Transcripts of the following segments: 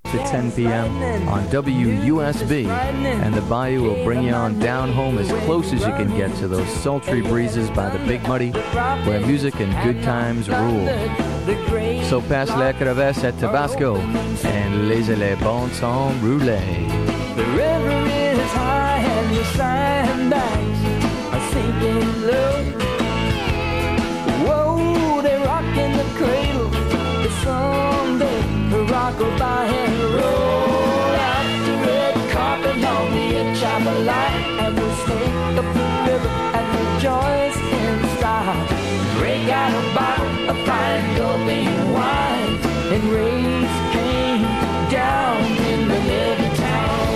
at 10 p.m. on WUSB, and the Bayou will bring you on down home as close as you can get to those sultry breezes by the Big Muddy, where music and good times rule. So passe la crevette at Tabasco, and laissez les bon temps rouler. The river is high and the sandbags are sinking low. Whoa, they rock in the cradle, but someday the rock will by and roll out the red carpet on the edge of a light, and we'll sing up the river and rejoice in style. Break out a bottle of fine gulping wine and raise Cain down in the little town.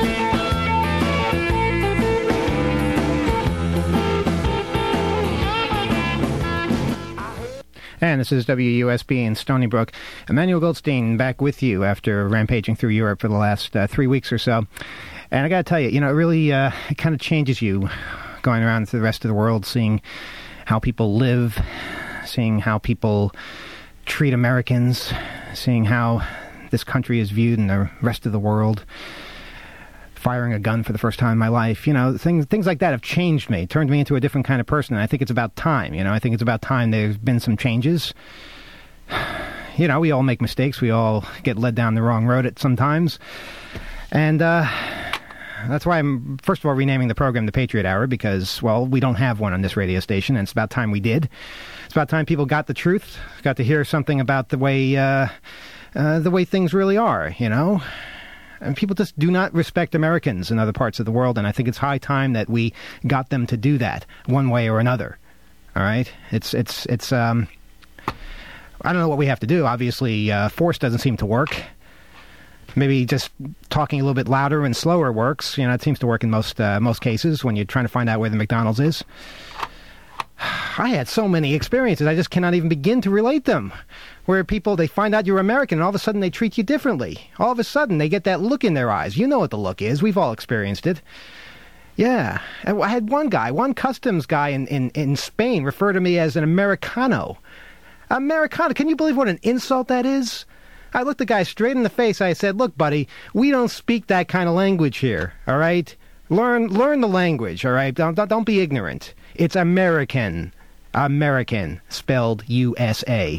And this is WUSB in Stony Brook. Emmanuel Goldstein back with you after rampaging through Europe for the last 3 weeks or so. And I got to tell you, it really it kind of changes you going around to the rest of the world, seeing how people live, seeing how people treat Americans, seeing how this country is viewed in the rest of the world. Firing a gun for the first time in my life, things like that have changed me, turned me into a different kind of person, and I think it's about time, I think it's about time there's been some changes. We all make mistakes, we all get led down the wrong road at sometimes, and that's why I'm, first of all, renaming the program the Patriot Hour, because, well, we don't have one on this radio station, and it's about time we did. It's about time people got the truth, got to hear something about the way things really are, And people just do not respect Americans in other parts of the world, and I think it's high time that we got them to do that one way or another. All right? It's I don't know what we have to do. Obviously, force doesn't seem to work. Maybe just talking a little bit louder and slower works. It seems to work in most cases when you're trying to find out where the McDonald's is. I had so many experiences, I just cannot even begin to relate them. Where people, they find out you're American, and all of a sudden they treat you differently. All of a sudden they get that look in their eyes. You know what the look is. We've all experienced it. Yeah. I had one customs guy in Spain refer to me as an Americano. Americano. Can you believe what an insult that is? I looked the guy straight in the face. I said, look, buddy, we don't speak that kind of language here, all right? Learn the language, all right? Don't be ignorant. It's American. American, spelled USA.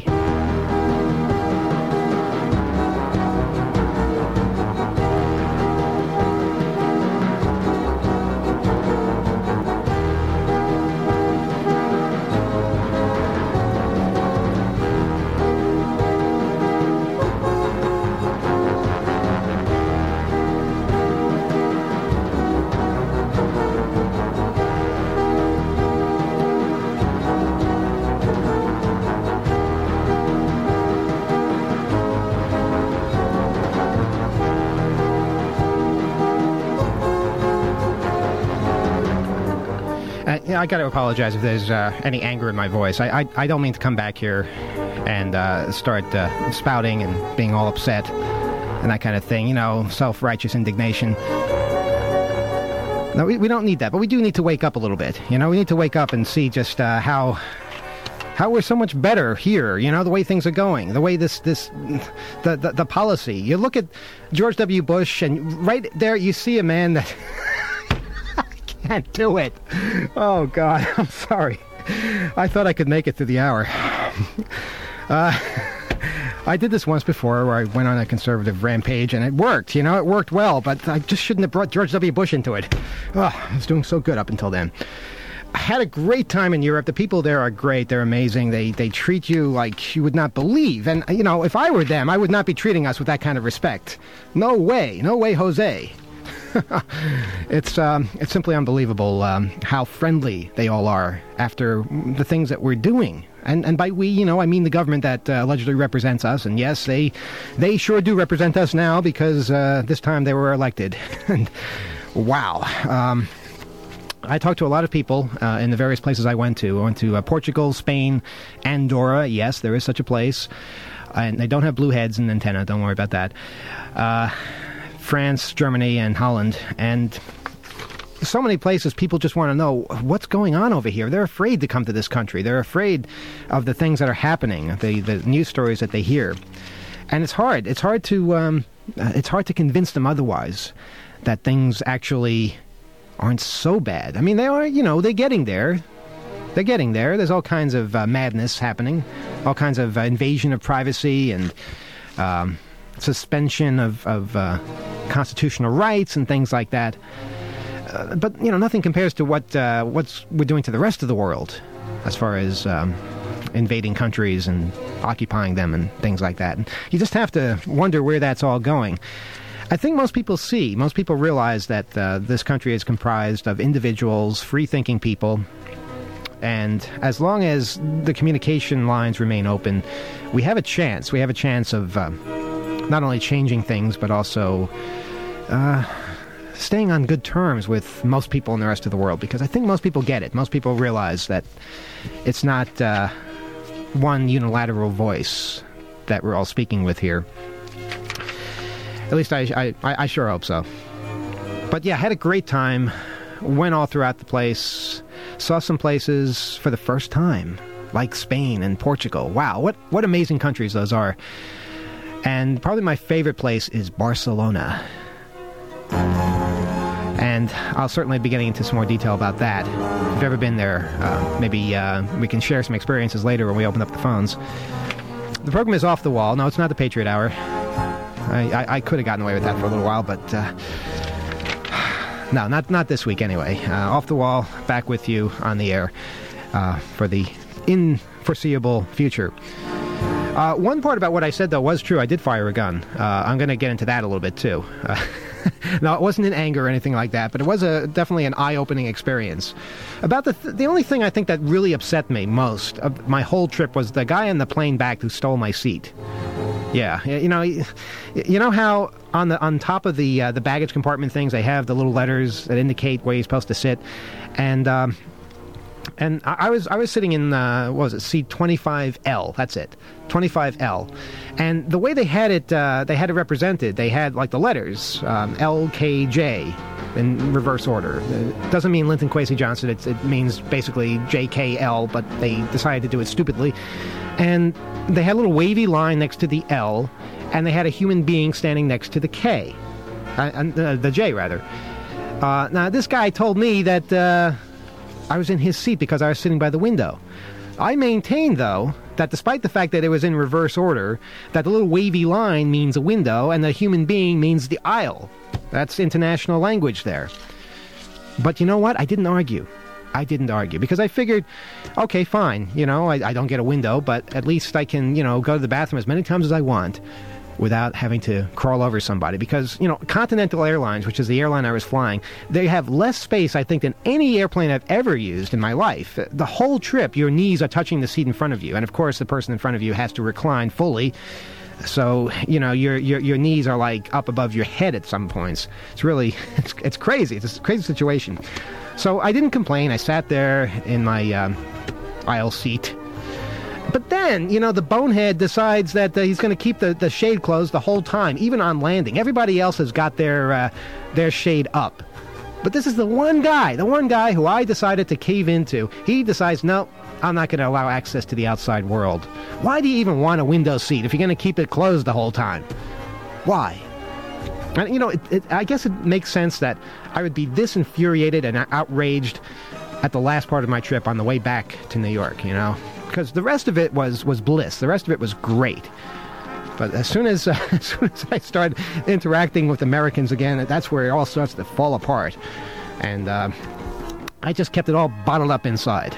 I got to apologize if there's any anger in my voice. I don't mean to come back here and start spouting and being all upset and that kind of thing, self-righteous indignation. No, we don't need that, but we do need to wake up a little bit. We need to wake up and see just how we're so much better here, the way things are going, the way the policy. You look at George W. Bush, and right there you see a man that... can't do it. Oh, God, I'm sorry. I thought I could make it through the hour. I did this once before where I went on a conservative rampage, and it worked. It worked well, but I just shouldn't have brought George W. Bush into it. Oh, I was doing so good up until then. I had a great time in Europe. The people there are great. They're amazing. They treat you like you would not believe. And, if I were them, I would not be treating us with that kind of respect. No way. No way, Jose. It's simply unbelievable how friendly they all are after the things that we're doing. And by we, I mean the government that allegedly represents us. And yes, they sure do represent us now because this time they were elected. And wow. I talked to a lot of people in the various places I went to. I went to Portugal, Spain, Andorra. Yes, there is such a place. And they don't have blue heads and antenna. Don't worry about that. France, Germany, and Holland, and so many places people just want to know what's going on over here. They're afraid to come to this country. They're afraid of the things that are happening, the news stories that they hear. And it's hard. It's hard to it's hard to convince them otherwise that things actually aren't so bad. I mean, they are, they're getting there. They're getting there. There's all kinds of madness happening, all kinds of invasion of privacy and suspension of constitutional rights and things like that. But, nothing compares to what we're doing to the rest of the world as far as invading countries and occupying them and things like that. And you just have to wonder where that's all going. I think most people realize that this country is comprised of individuals, free-thinking people, and as long as the communication lines remain open, we have a chance. We have a chance of not only changing things, but also staying on good terms with most people in the rest of the world, because I think most people get it. Most people realize that it's not one unilateral voice that we're all speaking with here. At least I sure hope so. But yeah, had a great time. Went all throughout the place. Saw some places for the first time, like Spain and Portugal. Wow, what amazing countries those are. And probably my favorite place is Barcelona. And I'll certainly be getting into some more detail about that. If you've ever been there, maybe we can share some experiences later when we open up the phones. The program is off the wall. No, it's not the Patriot Hour. I could have gotten away with that for a little while, but no, not this week anyway. Off the wall, back with you on the air for the unforeseeable future. One part about what I said, though, was true. I did fire a gun. I'm going to get into that a little bit, too. No, it wasn't in anger or anything like that, but it was definitely an eye-opening experience. About the only thing I think that really upset me most of my whole trip was the guy in the plane back who stole my seat. Yeah, you know how on top of the baggage compartment things they have the little letters that indicate where you're supposed to sit, and I was sitting in what was it, seat 25L? That's it, 25L, and the way they had it represented, they had like the letters LKJ in reverse order. It doesn't mean Linton Kwesi Johnson. It means basically JKL, but they decided to do it stupidly. And they had a little wavy line next to the L, and they had a human being standing next to the K, the J rather. Now this guy told me that I was in his seat because I was sitting by the window. I maintain, though, that despite the fact that it was in reverse order, that the little wavy line means a window and the human being means the aisle. That's international language there. But you know what? I didn't argue. Because I figured, okay, fine, I don't get a window, but at least I can, go to the bathroom as many times as I want without having to crawl over somebody. Because, Continental Airlines, which is the airline I was flying, they have less space, I think, than any airplane I've ever used in my life. The whole trip, your knees are touching the seat in front of you. And, of course, the person in front of you has to recline fully. So, your knees are, like, up above your head at some points. It's really, it's crazy. It's a crazy situation. So I didn't complain. I sat there in my aisle seat. But then, the bonehead decides that he's going to keep the shade closed the whole time, even on landing. Everybody else has got their shade up. But this is the one guy who I decided to cave into. He decides, no, I'm not going to allow access to the outside world. Why do you even want a window seat if you're going to keep it closed the whole time? Why? And, I guess it makes sense that I would be this infuriated and outraged at the last part of my trip on the way back to New York, because the rest of it was bliss. The rest of it was great. But as soon as I started interacting with Americans again, that's where it all starts to fall apart. And I just kept it all bottled up inside.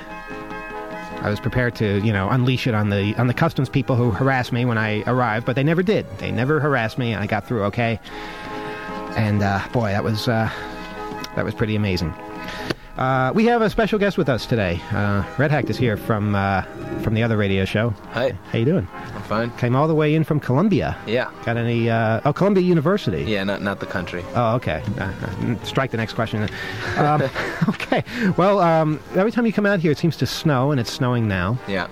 I was prepared to, unleash it on the customs people who harassed me when I arrived, but they never did. They never harassed me, and I got through okay. And boy, that was pretty amazing. We have a special guest with us today. Red Hack is here from the other radio show. Hi. How you doing? I'm fine. Came all the way in from Columbia. Yeah. Got any? Columbia University. Yeah, not the country. Oh, okay. Strike the next question. Okay. Well, every time you come out here, it seems to snow, and it's snowing now. Yeah.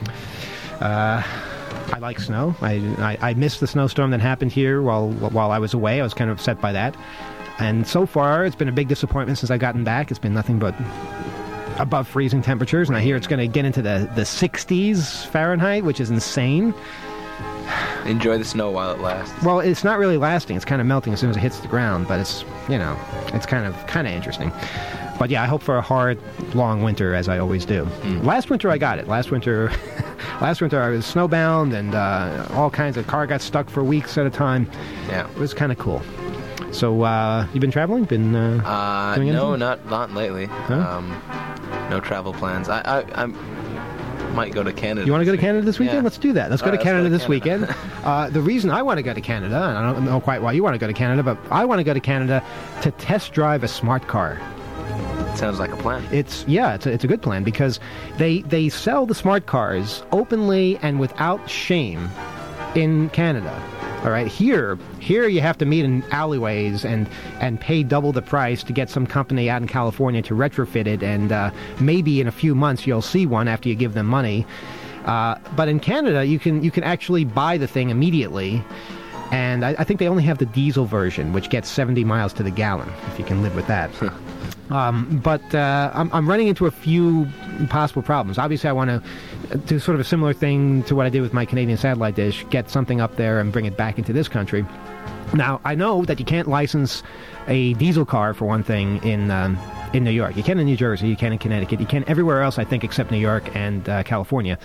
I like snow. I missed the snowstorm that happened here while I was away. I was kind of upset by that. And so far, it's been a big disappointment since I've gotten back. It's been nothing but above freezing temperatures, and I hear it's going to get into the 60s Fahrenheit, which is insane. Enjoy the snow while it lasts. Well, it's not really lasting. It's kind of melting as soon as it hits the ground, but it's, it's kind of interesting. But yeah, I hope for a hard, long winter, as I always do. Last winter I got it. Last winter I was snowbound, and all kinds of car got stuck for weeks at a time. Yeah. It was kind of cool. So, you been traveling? Been doing anything? No, not lately. Huh? No travel plans. I might go to Canada. You want to go to Canada this weekend? Yeah. Let's do that. Let's go to Canada this weekend. The reason I want to go to Canada, and I don't know quite why you want to go to Canada, but I want to go to Canada to test drive a smart car. Sounds like a plan. It's a good plan because they sell the smart cars openly and without shame in Canada. All right, here you have to meet in alleyways and pay double the price to get some company out in California to retrofit it, and maybe in a few months you'll see one after you give them money. But in Canada, you can actually buy the thing immediately, and I think they only have the diesel version, which gets 70 miles to the gallon, if you can live with that. But I'm running into a few possible problems. Obviously, I want to do sort of a similar thing to what I did with my Canadian satellite dish, get something up there and bring it back into this country. Now, I know that you can't license a diesel car, for one thing, in New York. You can in New Jersey, you can in Connecticut, you can everywhere else, I think, except New York and California.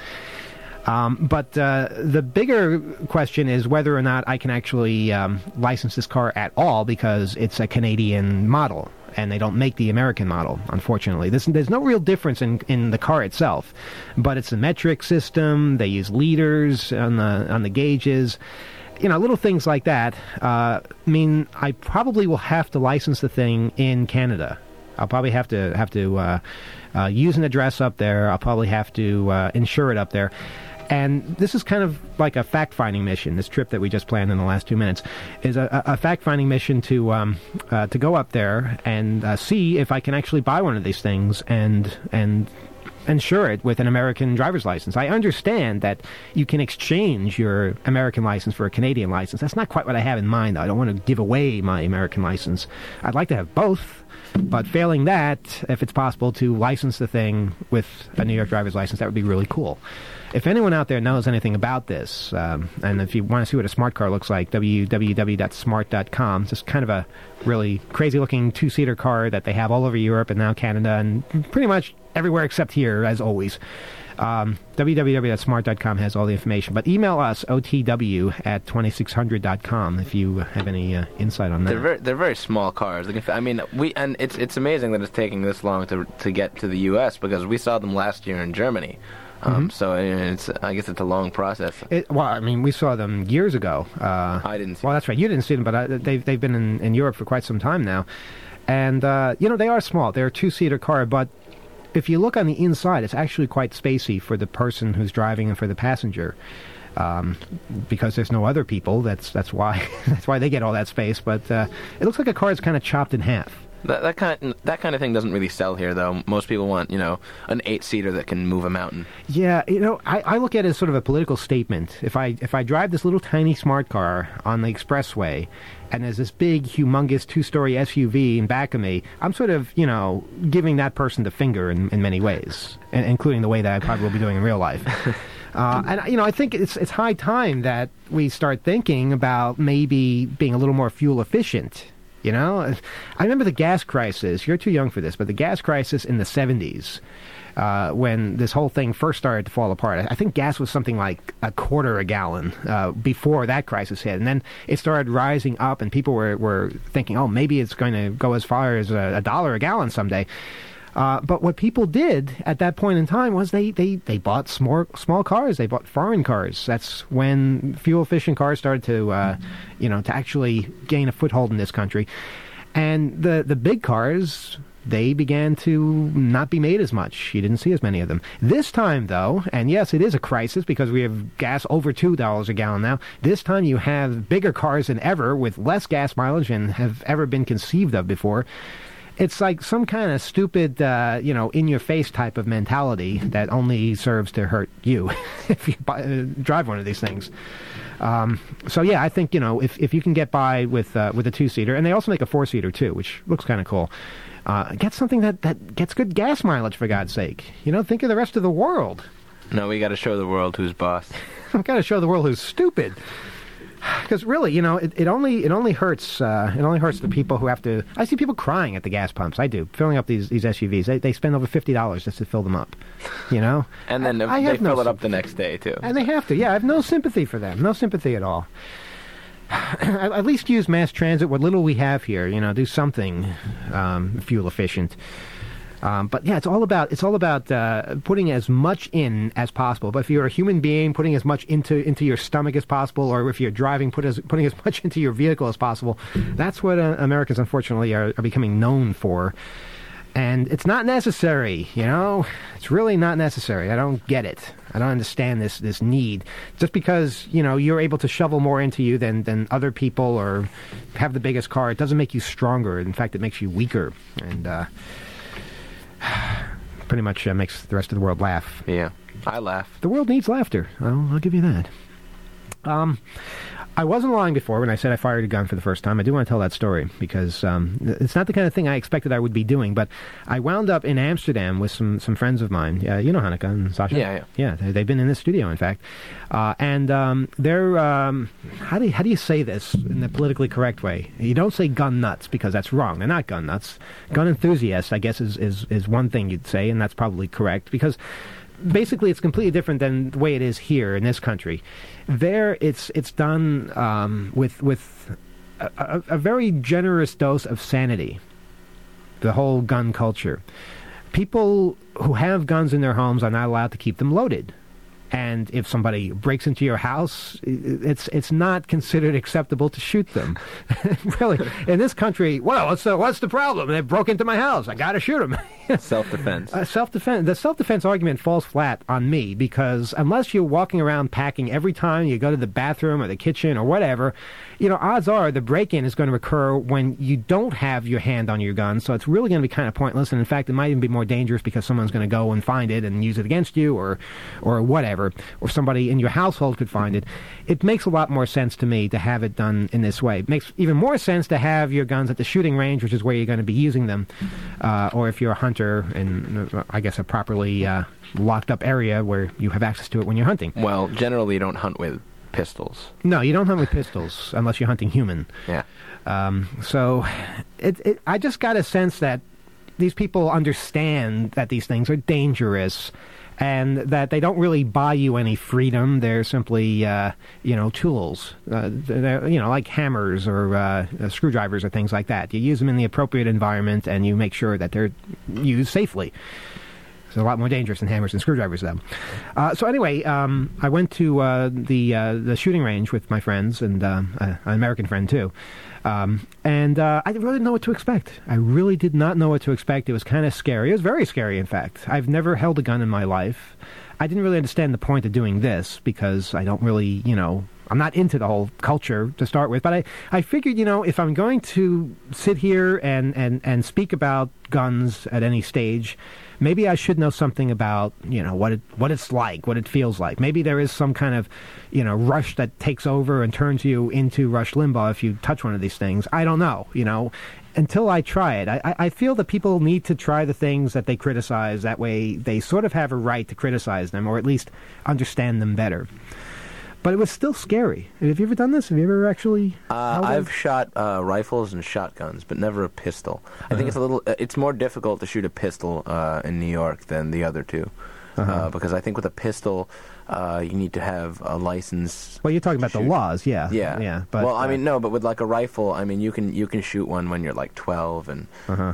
But the bigger question is whether or not I can actually license this car at all, because it's a Canadian model, and they don't make the American model, unfortunately. There's no real difference in the car itself, but it's a metric system. They use liters on the gauges. Little things like that mean I probably will have to license the thing in Canada. I'll probably have to use an address up there. I'll probably have to insure it up there. And this is kind of like a fact-finding mission. This trip that we just planned in the last 2 minutes is a fact-finding mission to go up there and see if I can actually buy one of these things and insure it with an American driver's license. I understand that you can exchange your American license for a Canadian license. That's not quite what I have in mind, though. I don't want to give away my American license. I'd like to have both. But failing that, if it's possible to license the thing with a New York driver's license, that would be really cool. If anyone out there knows anything about this, and if you want to see what a smart car looks like, www.smart.com. It's just kind of a really crazy-looking two-seater car that they have all over Europe and now Canada and pretty much everywhere except here, as always. www.smart.com has all the information. But email us, otw@2600.com, if you have any insight on that. They're very small cars. It's amazing that it's taking this long to get to the U.S. because we saw them last year in Germany. So I guess it's a long process. We saw them years ago. I didn't see them. Well, that's right. You didn't see them, but they've been in Europe for quite some time now. And, they are small. They're a two-seater car, but if you look on the inside, it's actually quite spacey for the person who's driving and for the passenger. Because there's no other people, that's why they get all that space. But it looks like a car that's kind of chopped in half. That kind of thing doesn't really sell here, though. Most people want, an 8-seater that can move a mountain. Yeah, I look at it as sort of a political statement. If I drive this little tiny smart car on the expressway, and there's this big, humongous 2-story SUV in back of me, I'm sort of, giving that person the finger in many ways, including the way that I probably will be doing in real life. And I think it's high time that we start thinking about maybe being a little more fuel efficient. I remember the gas crisis. You're too young for this, but the gas crisis in the 70s, when this whole thing first started to fall apart. I think gas was something like $0.25 a gallon before that crisis hit. And then it started rising up, and people were thinking, oh, maybe it's going to go as far as $1 a gallon someday. But what people did at that point in time was they bought small cars. They bought foreign cars. That's when fuel-efficient cars started to actually gain a foothold in this country. And the big cars, they began to not be made as much. You didn't see as many of them. This time, though, and yes, it is a crisis because we have gas over $2 a gallon now. This time you have bigger cars than ever with less gas mileage than have ever been conceived of before. It's like some kind of stupid, in-your-face type of mentality that only serves to hurt you if you drive one of these things. So yeah, I think if you can get by with a 2-seater, and they also make a 4-seater too, which looks kind of cool. Get something that gets good gas mileage, for God's sake. Think of the rest of the world. No, we got to show the world who's boss. I've got to show the world who's stupid. Because really, it only hurts the people who have to. I see people crying at the gas pumps. I do, filling up these SUVs. They spend over $50 just to fill them up, And then they fill it up the next day too. And they have to. Yeah, I have no sympathy for them. No sympathy at all. At least use mass transit. What little we have here, do something fuel efficient. But yeah, it's all about putting as much in as possible. But if you're a human being, putting as much into your stomach as possible, or if you're driving, putting as much into your vehicle as possible. That's what Americans, unfortunately, are becoming known for. And it's not necessary, It's really not necessary. I don't get it. I don't understand this need. Just because, you're able to shovel more into you than other people or have the biggest car, it doesn't make you stronger. In fact, it makes you weaker. And pretty much makes the rest of the world laugh. Yeah, I laugh. The world needs laughter. I'll give you that. I wasn't lying before when I said I fired a gun for the first time. I do want to tell that story because it's not the kind of thing I expected I would be doing. But I wound up in Amsterdam with some friends of mine. You know Hanneke and Sasha? Yeah, they've been in this studio, in fact. And they're, how do you say this in the politically correct way? You don't say gun nuts because that's wrong. They're not gun nuts. Gun enthusiasts, I guess, is one thing you'd say, and that's probably correct because basically it's completely different than the way it is here in this country. There, it's done with a very generous dose of sanity, the whole gun culture. People who have guns in their homes are not allowed to keep them loaded. And if somebody breaks into your house, it's not considered acceptable to shoot them. Really, in this country, well, what's the problem? They broke into my house. I got to shoot them. Self-defense. Self-defense. The self-defense argument falls flat on me because unless you're walking around packing every time you go to the bathroom or the kitchen or whatever, odds are the break-in is going to occur when you don't have your hand on your gun. So it's really going to be kind of pointless. And in fact, it might even be more dangerous because someone's going to go and find it and use it against you or whatever. Or somebody in your household could find it. It makes a lot more sense to me to have it done in this way. It makes even more sense to have your guns at the shooting range, which is where you're going to be using them. Or if you're a hunter in, I guess, a properly locked up area where you have access to it when you're hunting. Well, generally you don't hunt with pistols. No, you don't hunt with pistols unless you're hunting human. Yeah. So I just got a sense that these people understand that these things are dangerous and that they don't really buy you any freedom. They're simply, tools. They're, like hammers or screwdrivers or things like that. You use them in the appropriate environment, and you make sure that they're used safely. It's a lot more dangerous than hammers and screwdrivers, though. So anyway, I went to the shooting range with my friends and an American friend, too. And I really didn't know what to expect. I really did not know what to expect. It was kind of scary. It was very scary, in fact. I've never held a gun in my life. I didn't really understand the point of doing this because I don't really, I'm not into the whole culture to start with. But I figured, if I'm going to sit here and speak about guns at any stage, maybe I should know something about, what it's like, what it feels like. Maybe there is some kind of, rush that takes over and turns you into Rush Limbaugh if you touch one of these things. I don't know, until I try it. I feel that people need to try the things that they criticize. That way they sort of have a right to criticize them or at least understand them better. But it was still scary. Have you ever done this? Have you ever actually? I've shot rifles and shotguns, but never a pistol. I think it's more difficult to shoot a pistol in New York than the other two, because I think with a pistol, you need to have a license. Well, you're talking about the laws, yeah. But, well, but with like a rifle, you can shoot one when you're like 12, and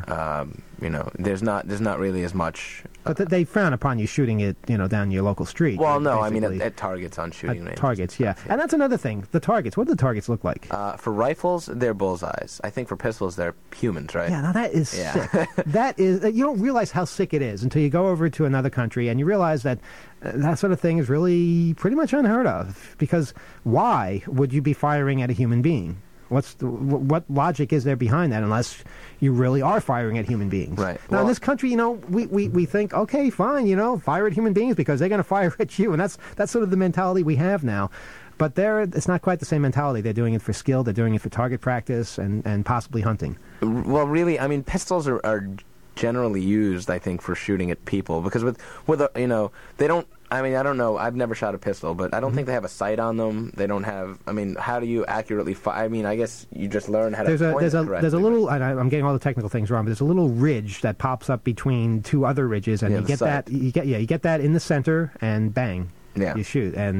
there's not really as much. But they frown upon you shooting it, down your local street. Well, no, at targets on shooting ranges. Targets, yeah. And that's another thing. The targets. What do the targets look like? For rifles, they're bullseyes. I think for pistols, they're humans, right? Yeah, now that is sick. That is. You don't realize how sick it is until you go over to another country and you realize that that sort of thing is really pretty much unheard of. Because why would you be firing at a human being? What logic is there behind that unless you really are firing at human beings? Right. Now, in this country, we think, okay, fine, fire at human beings because they're going to fire at you. And that's sort of the mentality we have now. But it's not quite the same mentality. They're doing it for skill. They're doing it for target practice and possibly hunting. Well, really, pistols are generally used, I think, for shooting at people because with they don't I mean, I don't know. I've never shot a pistol, but I don't think they have a sight on them. They don't have. I mean, how do you accurately fire? I mean, I guess you just learn how to point it correctly. There's a little. I'm getting all the technical things wrong, but there's a little ridge that pops up between two other ridges, and you get that. You get that in the center, and bang. Yeah. You shoot. And,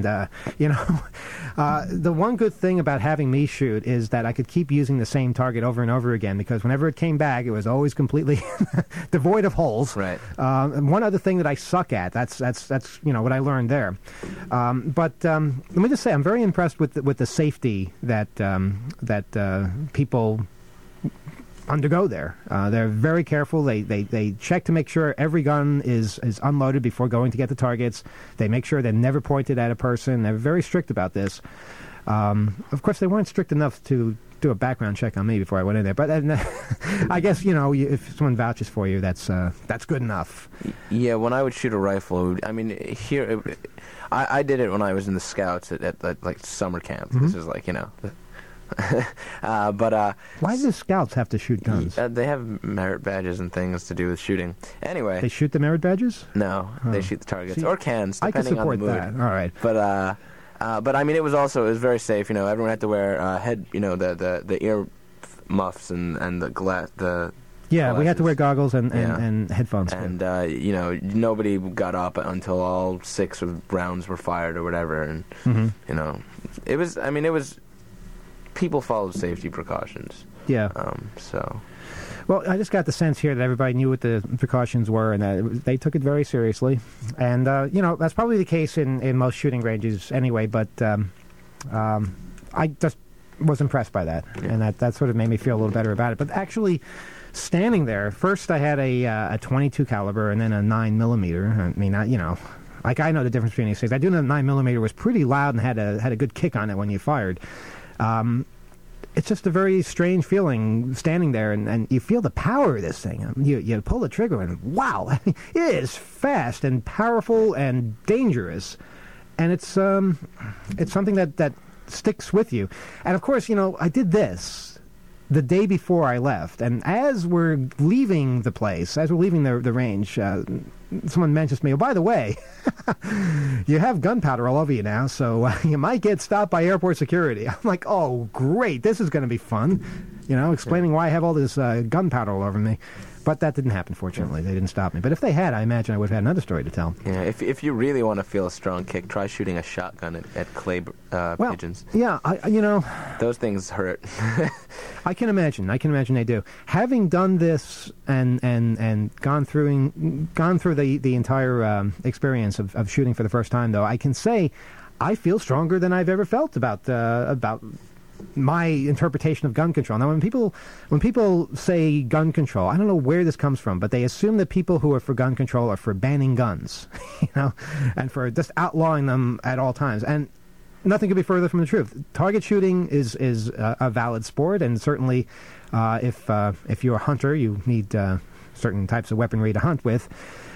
the one good thing about having me shoot is that I could keep using the same target over and over again, because whenever it came back, it was always completely devoid of holes. Right. And one other thing that I suck at, that's what I learned there. But let me just say, I'm very impressed with the safety that people undergo there. They're very careful. They check to make sure every gun is unloaded before going to get the targets. They make sure they're never pointed at a person. They're very strict about this. Of course, they weren't strict enough to do a background check on me before I went in there. But I guess, if someone vouches for you, that's good enough. Yeah, when I would shoot a rifle, I mean, here, I did it when I was in the Scouts at like summer camp. Mm-hmm. This is like, but why do the Scouts have to shoot guns? They have merit badges and things to do with shooting. Anyway, they shoot the merit badges? No, they shoot the targets or cans, depending on the mood. I can support that. All right, but I mean, it was very safe. Everyone had to wear the ear muffs and the glass. Yeah, we had to wear goggles and headphones. And nobody got up until all 6 rounds were fired or whatever. And it was. I mean, it was. People followed safety precautions. Yeah. Well, I just got the sense here that everybody knew what the precautions were, and that they took it very seriously. And that's probably the case in most shooting ranges anyway. But I just was impressed by that, and that sort of made me feel a little better about it. But actually, standing there, first I had a 22 caliber and then a 9mm. I mean, I know the difference between these things. I do know the 9mm was pretty loud and had a good kick on it when you fired. It's just a very strange feeling standing there, and you feel the power of this thing. You pull the trigger, and wow, it is fast and powerful and dangerous, and it's something that sticks with you. And of course, I did this the day before I left, and as we're leaving the place, as we're leaving the range, someone mentions to me, oh, by the way, you have gunpowder all over you now, so you might get stopped by airport security. I'm like, oh, great, this is going to be fun, explaining why I have all this gunpowder all over me. But that didn't happen, fortunately. They didn't stop me. But if they had, I imagine I would have had another story to tell. Yeah, if you really want to feel a strong kick, try shooting a shotgun at clay pigeons. Yeah, those things hurt. I can imagine they do. Having done this and gone through the entire experience of shooting for the first time, though, I can say I feel stronger than I've ever felt about my interpretation of gun control. Now, when people say gun control, I don't know where this comes from, but they assume that people who are for gun control are for banning guns, and for just outlawing them at all times. And nothing could be further from the truth. Target shooting is a valid sport, and certainly, if you're a hunter, you need certain types of weaponry to hunt with.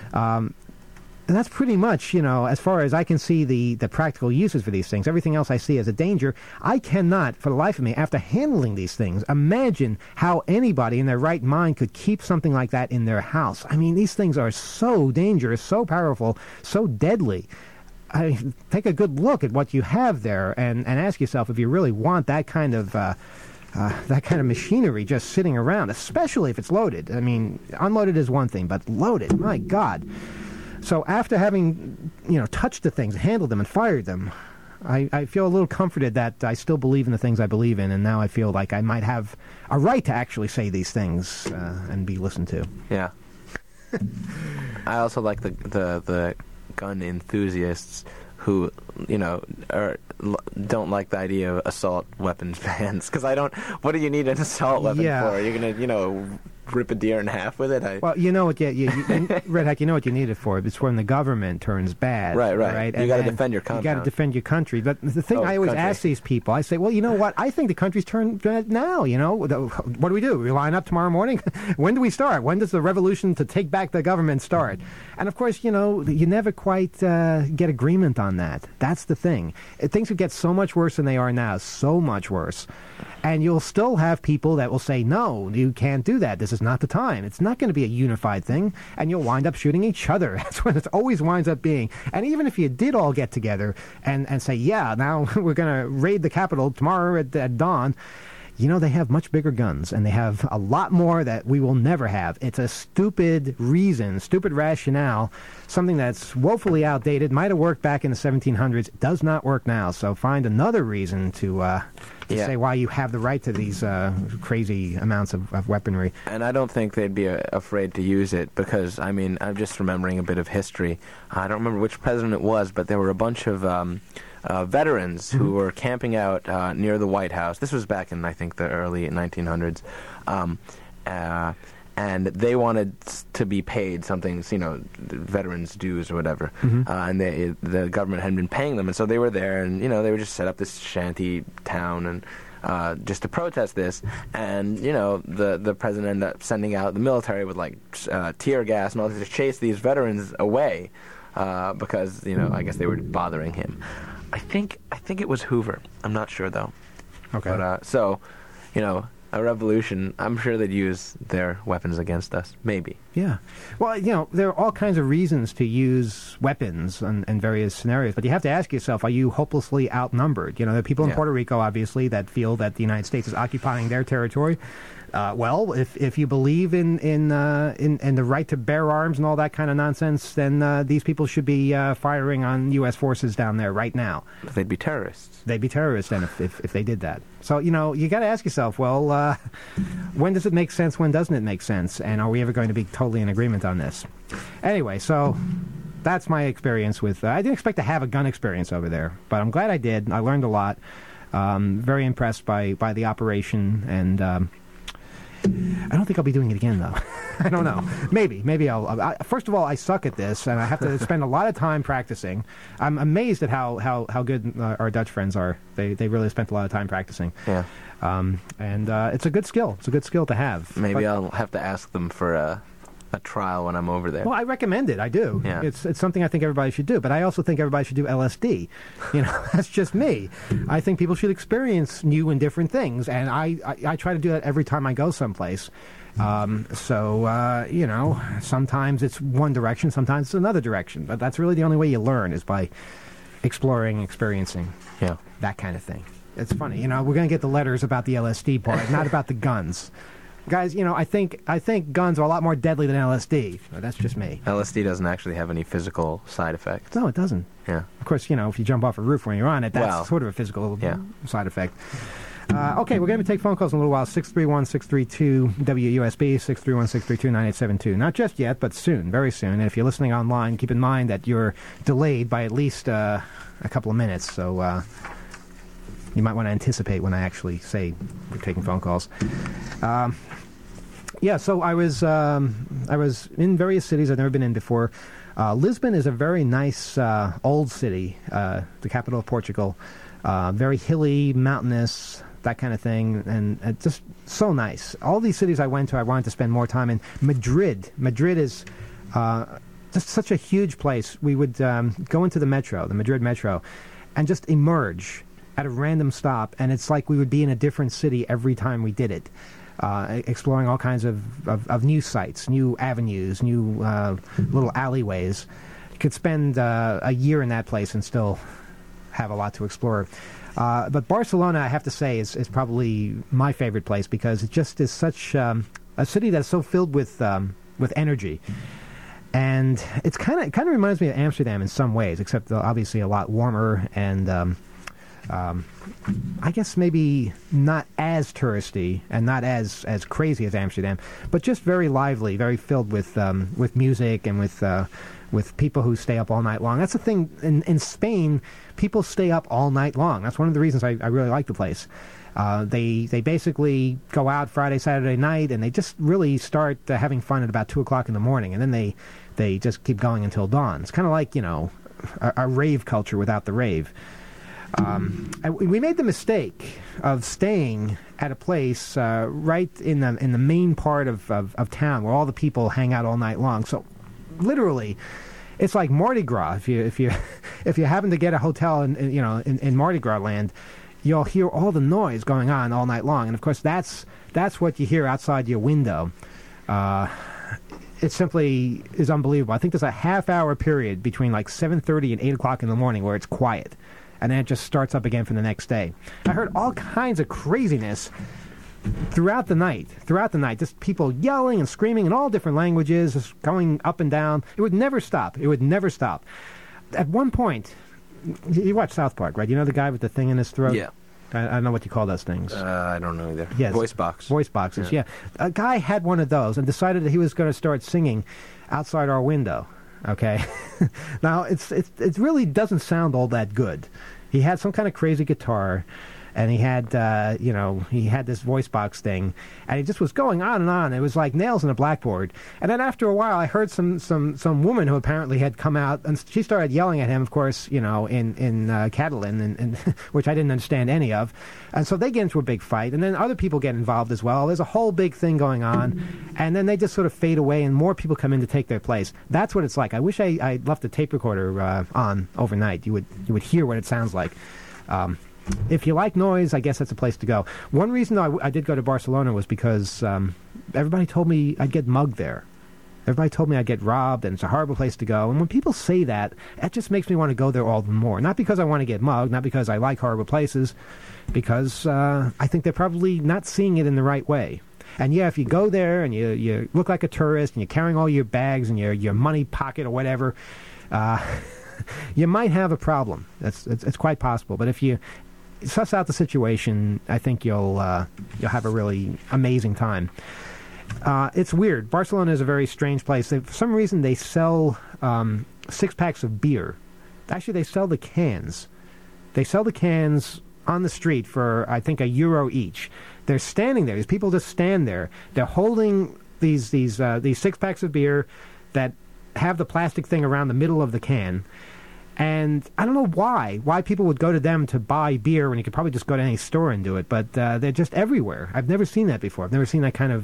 And that's pretty much, as far as I can see the practical uses for these things. Everything else I see as a danger. I cannot, for the life of me, after handling these things, imagine how anybody in their right mind could keep something like that in their house. I mean, these things are so dangerous, so powerful, so deadly. Take a good look at what you have there and ask yourself if you really want that kind of machinery just sitting around, especially if it's loaded. I mean, unloaded is one thing, but loaded, my God. So after having, touched the things, handled them, and fired them, I feel a little comforted that I still believe in the things I believe in, and now I feel like I might have a right to actually say these things and be listened to. Yeah. I also like the gun enthusiasts who, don't like the idea of assault weapons bans. Because what do you need an assault weapon for? You're going to, rip a deer in half with it? Well, Red Hack, you know what you need it for. It's when the government turns bad. Right. You got to defend your compound. You got to defend your country. But the thing I always ask these people, I say, well, you know what? I think the country's turned bad now, What do? We line up tomorrow morning? When do we start? When does the revolution to take back the government start? And, of course, you never quite get agreement on that. That's the thing. Things could get so much worse than they are now, so much worse. And you'll still have people that will say, no, you can't do that. This is not the time. It's not going to be a unified thing. And you'll wind up shooting each other. That's what it always winds up being. And even if you did all get together and say, yeah, now we're going to raid the Capitol tomorrow at dawn, you know, they have much bigger guns, and they have a lot more that we will never have. It's a stupid reason, stupid rationale, something that's woefully outdated, might have worked back in the 1700s, does not work now. So find another reason to say why you have the right to these crazy amounts of weaponry. And I don't think they'd be afraid to use it because, I mean, I'm just remembering a bit of history. I don't remember which president it was, but there were a bunch of veterans who were camping out near the White House. This was back in, I think, the early 1900s. And they wanted to be paid something, you know, veterans' dues or whatever. And the government hadn't been paying them. And so they were there, and, you know, they would just set up this shanty town and just to protest this. And, you know, the president ended up sending out the military with, like, tear gas and all this to chase these veterans away because, you know, I guess they were bothering him. I think it was Hoover. I'm not sure, though. Okay. But, so, you know, a revolution, I'm sure they'd use their weapons against us. Maybe. Yeah. Well, you know, there are all kinds of reasons to use weapons in various scenarios, but you have to ask yourself, are you hopelessly outnumbered? You know, there are people in Puerto Rico, obviously, that feel that the United States is occupying their territory. Well, if you believe in the right to bear arms and all that kind of nonsense, then these people should be firing on U.S. forces down there right now. They'd be terrorists. They'd be terrorists then if they did that. So, you know, you got to ask yourself, well, when does it make sense? When doesn't it make sense? And are we ever going to be totally in agreement on this? Anyway, so that's my experience with... I didn't expect to have a gun experience over there, but I'm glad I did. I learned a lot. Very impressed by the operation, and... I don't think I'll be doing it again, though. I don't know. Maybe I'll. First of all, I suck at this, and I have to spend a lot of time practicing. I'm amazed at how good our Dutch friends are. They really spent a lot of time practicing. Yeah. And it's a good skill. It's a good skill to have. Maybe I'll have to ask them for a trial when I'm over there. Well, I recommend it. I do. Yeah. It's something I think everybody should do. But I also think everybody should do LSD. You know, that's just me. I think people should experience new and different things, and I try to do that every time I go someplace. So you know, sometimes it's one direction, sometimes it's another direction. But that's really the only way you learn is by exploring, experiencing. Yeah. That kind of thing. It's funny. You know, we're going to get the letters about the LSD part, not about the guns. Guys, you know, I think guns are a lot more deadly than LSD. That's just me. LSD doesn't actually have any physical side effects. No, it doesn't. Yeah. Of course, you know, if you jump off a roof when you're on it, that's sort of a physical side effect. Okay, we're going to take phone calls in a little while. 631-632-WUSB, 631-632-9872. Not just yet, but soon, very soon. And if you're listening online, keep in mind that you're delayed by at least a couple of minutes. So you might want to anticipate when I actually say we're taking phone calls. Yeah, so I was in various cities I've never been in before. Lisbon is a very nice old city, the capital of Portugal. Very hilly, mountainous, that kind of thing, and just so nice. All these cities I went to, I wanted to spend more time in. Madrid is just such a huge place. We would go into the Madrid metro, and just emerge at a random stop, and it's like we would be in a different city every time we did it. Exploring all kinds of new sites, new avenues, new little alleyways. You could spend a year in that place and still have a lot to explore. But Barcelona, I have to say, is probably my favorite place because it just is such a city that's so filled with energy. And it kind of reminds me of Amsterdam in some ways, except obviously a lot warmer and... I guess maybe not as touristy and not as crazy as Amsterdam, but just very lively, very filled with music and with people who stay up all night long. That's the thing in Spain. People stay up all night long. That's one of the reasons I really like the place. They basically go out Friday, Saturday night, and they just really start having fun at about 2 o'clock in the morning, and then they just keep going until dawn. It's kind of like, you know, a rave culture without the rave. We made the mistake of staying at a place right in the main part of town where all the people hang out all night long. So, literally, it's like Mardi Gras. If you happen to get a hotel in Mardi Gras land, you'll hear all the noise going on all night long. And, of course, that's what you hear outside your window. It simply is unbelievable. I think there's a half-hour period between like 7:30 and 8 o'clock in the morning where it's quiet. And then it just starts up again for the next day. I heard all kinds of craziness throughout the night, just people yelling and screaming in all different languages, just going up and down. It would never stop. At one point, you watch South Park, right? You know the guy with the thing in his throat? Yeah. I don't know what you call those things. I don't know either. Yes. Voice box. Voice boxes, yeah. A guy had one of those and decided that he was going to start singing outside our window, okay? Now, it really doesn't sound all that good. He had some kind of crazy guitar, and he had, he had this voice box thing, and he just was going on and on. It was like nails in a blackboard. And then after a while, I heard some woman who apparently had come out, and she started yelling at him, of course, in Catalan, and which I didn't understand any of. And so they get into a big fight, and then other people get involved as well. There's a whole big thing going on, and then they just sort of fade away, and more people come in to take their place. That's what it's like. I wish I left the tape recorder on overnight. You would hear what it sounds like. If you like noise, I guess that's a place to go. One reason I did go to Barcelona was because everybody told me I'd get mugged there. Everybody told me I'd get robbed, and it's a horrible place to go. And when people say that, it just makes me want to go there all the more. Not because I want to get mugged, not because I like horrible places, because I think they're probably not seeing it in the right way. And yeah, if you go there and you look like a tourist and you're carrying all your bags and your money pocket or whatever, you might have a problem. It's quite possible. But if you suss out the situation, I think you'll have a really amazing time. It's weird. Barcelona is a very strange place. For some reason, they sell 6-packs of beer. Actually, they sell the cans. They sell the cans on the street for, I think, €1 each. They're standing there. These people just stand there. They're holding these 6-packs of beer that have the plastic thing around the middle of the can. And I don't know why people would go to them to buy beer when you could probably just go to any store and do it. But they're just everywhere. I've never seen that before. I've never seen that kind of,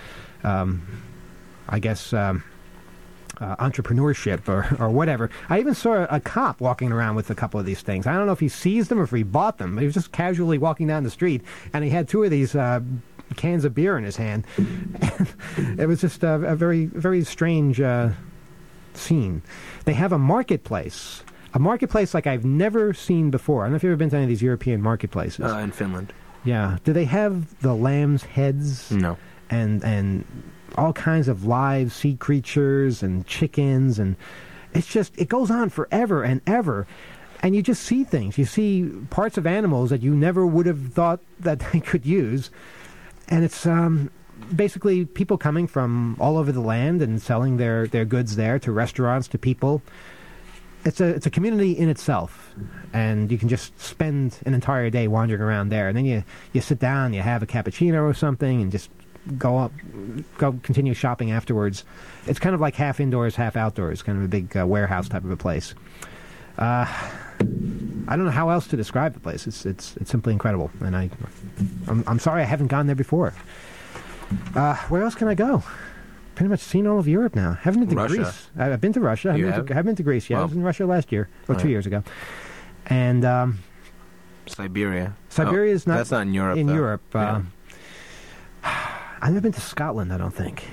entrepreneurship or whatever. I even saw a cop walking around with a couple of these things. I don't know if he seized them or if he bought them. He was just casually walking down the street, and he had 2 of these cans of beer in his hand. It was just a very, very strange scene. They have a marketplace. A marketplace like I've never seen before. I don't know if you've ever been to any of these European marketplaces. In Finland. Yeah. Do they have the lamb's heads? No. And all kinds of live sea creatures and chickens, and it goes on forever and ever. And you just see things. You see parts of animals that you never would have thought that they could use. And it's basically people coming from all over the land and selling their goods there to restaurants, to people. It's a community in itself, and you can just spend an entire day wandering around there. And then you sit down, you have a cappuccino or something, and just go continue shopping afterwards. It's kind of like half indoors, half outdoors, kind of a big warehouse type of a place. I don't know how else to describe the place. It's simply incredible, and I'm sorry I haven't gone there before. Where else can I go? Pretty much seen all of Europe now. Haven't been to Russia. Greece. I've been to Russia. Haven't been to Greece. Yeah, I was in Russia last year, or 2 years ago. And Siberia. Siberia is not. That's not in Europe. In though. Europe, Yeah. I've never been to Scotland. I don't think.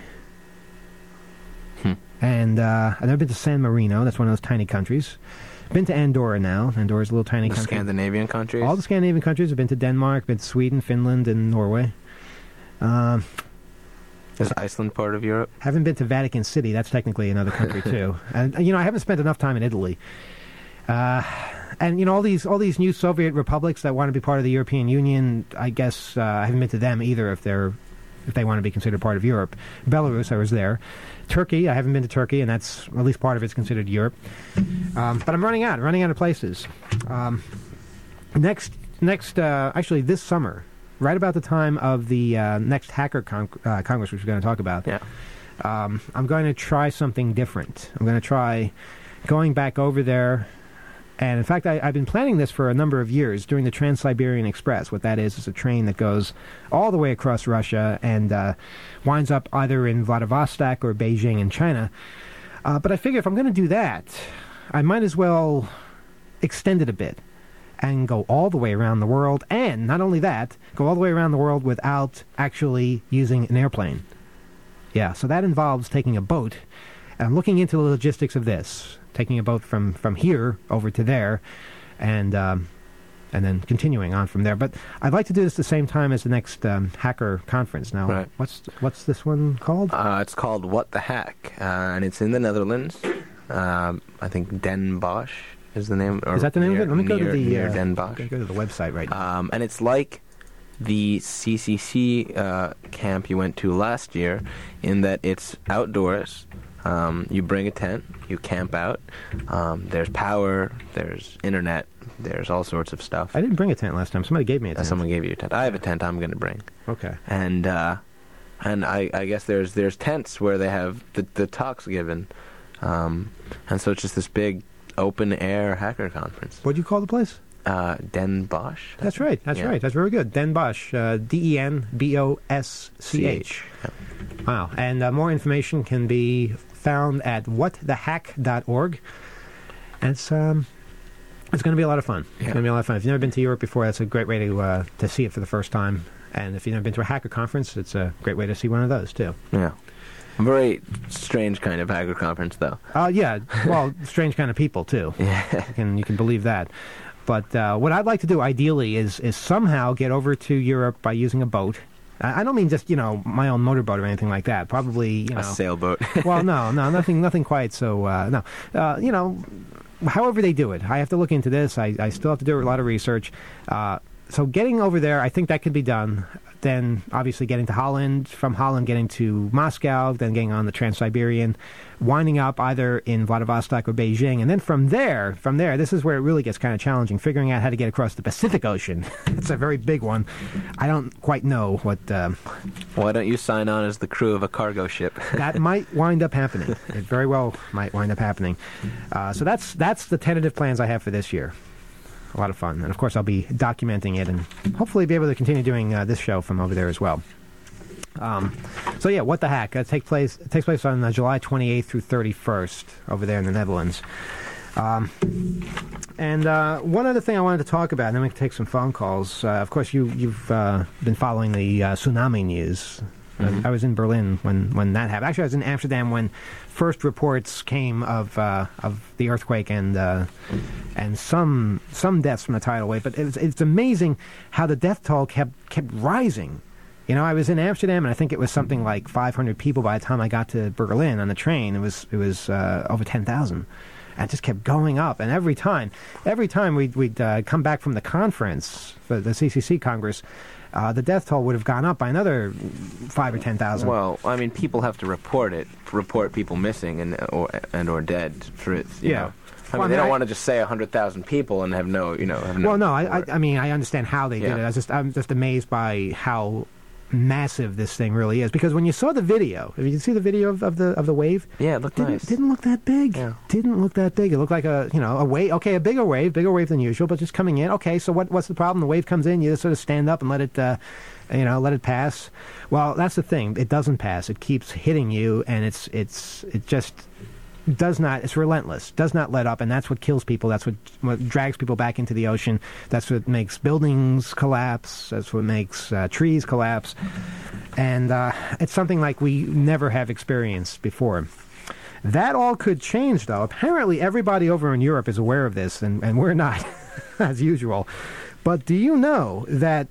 And I've never been to San Marino. That's one of those tiny countries. Been to Andorra now. Andorra's a little tiny The country. Scandinavian countries. All the Scandinavian countries. I've been to Denmark, been to Sweden, Finland, and Norway. Is Iceland part of Europe? Haven't been to Vatican City. That's technically another country too. And I haven't spent enough time in Italy. And all these new Soviet republics that want to be part of the European Union, I guess I haven't been to them either if they want to be considered part of Europe. Belarus, I was there. Turkey, I haven't been to Turkey, and that's at least part of it's considered Europe. But I'm running out of places. Actually this summer, right about the time of the next Hacker Congress, which we're going to talk about, I'm going to try something different. I'm going to try going back over there. And in fact, I've been planning this for a number of years, doing the Trans-Siberian Express. What that is a train that goes all the way across Russia and winds up either in Vladivostok or Beijing in China. But I figure if I'm going to do that, I might as well extend it a bit and go all the way around the world, and not only that, go all the way around the world without actually using an airplane. Yeah, so that involves taking a boat. And looking into the logistics of this, taking a boat from here over to there, and then continuing on from there. But I'd like to do this at the same time as the next hacker conference. Now, right. What's this one called? It's called What the Hack, and it's in the Netherlands. I think Den Bosch is the name. Is that the name of it? Let me go to the near Den Bosch. Go to the website right now. And it's like the CCC camp you went to last year, in that it's outdoors. You bring a tent, you camp out. There's power, there's internet, there's all sorts of stuff. I didn't bring a tent last time. Somebody gave me a tent. Someone gave you a tent. I have a tent I'm going to bring. Okay. And I guess there's tents where they have the talks given. And so it's just this big open air hacker conference. What do you call the place? Den Bosch. That's right. That's very good. Den Bosch. DenBosch. Yeah. Wow. And more information can be found at whatthehack.org. And it's going to be a lot of fun. It's going to be a lot of fun. If you've never been to Europe before, that's a great way to see it for the first time. And if you've never been to a hacker conference, it's a great way to see one of those, too. Yeah. A very strange kind of hacker conference, though. Yeah. Well, strange kind of people, too. Yeah. You can believe that. But what I'd like to do, ideally, is somehow get over to Europe by using a boat. I don't mean just, my own motorboat or anything like that. Probably, a sailboat. Well, no, nothing quite so, no. However they do it. I have to look into this. I still have to do a lot of research. So getting over there, I think that could be done. Then, obviously, getting to Holland, from Holland getting to Moscow, then getting on the Trans-Siberian, winding up either in Vladivostok or Beijing. And then from there, this is where it really gets kind of challenging, figuring out how to get across the Pacific Ocean. It's a very big one. I don't quite know what... Why don't you sign on as the crew of a cargo ship? That might wind up happening. It very well might wind up happening. So that's the tentative plans I have for this year. A lot of fun. And, of course, I'll be documenting it and hopefully be able to continue doing this show from over there as well. So, yeah, What the Hack? It takes place on July 28th through 31st over there in the Netherlands. And one other thing I wanted to talk about, and then we can take some phone calls. Of course, you've been following the tsunami news. I was in Berlin when that happened. Actually, I was in Amsterdam when first reports came of the earthquake and some deaths from the tidal wave. But it's amazing how the death toll kept rising. I was in Amsterdam, and I think it was something like 500 people by the time I got to Berlin on the train. It was over 10,000. And it just kept going up. And every time we'd come back from the conference, for the CCC Congress, the death toll would have gone up by another 5,000 or 10,000. Well, I mean, people have to report people missing or dead for it. You know. I mean, they don't want to just say 100,000 people and have no. Well, no, I mean, I understand how they did it. I'm just amazed by how massive this thing really is, because when you saw the video, if you can see the video of the wave, it looked nice. Didn't look that big. Yeah. Didn't look that big. It looked like a wave. Okay, a bigger wave than usual, but just coming in. Okay, so what's the problem? The wave comes in, you just sort of stand up and let it let it pass. Well, that's the thing. It doesn't pass. It keeps hitting you, and it just does not. It's relentless. Does not let up, and that's what kills people. That's what drags people back into the ocean. That's what makes buildings collapse. That's what makes trees collapse, and it's something like we never have experienced before. That all could change, though. Apparently, everybody over in Europe is aware of this, and we're not, as usual. But do you know that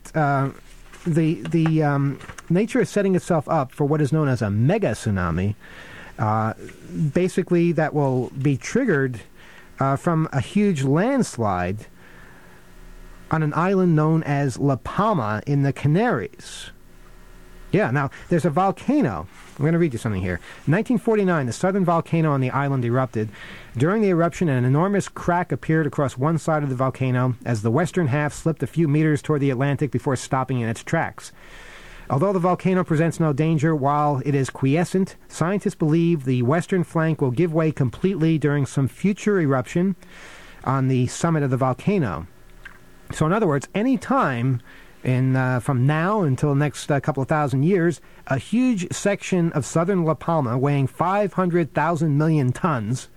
the nature is setting itself up for what is known as a mega tsunami? Basically, that will be triggered from a huge landslide on an island known as La Palma in the Canaries. Yeah, now, there's a volcano. I'm going to read you something here. In 1949, the southern volcano on the island erupted. During the eruption, an enormous crack appeared across one side of the volcano as the western half slipped a few meters toward the Atlantic before stopping in its tracks. Although the volcano presents no danger while it is quiescent, scientists believe the western flank will give way completely during some future eruption on the summit of the volcano. So in other words, any time from now until the next couple of thousand years, a huge section of southern La Palma weighing 500,000 million tons,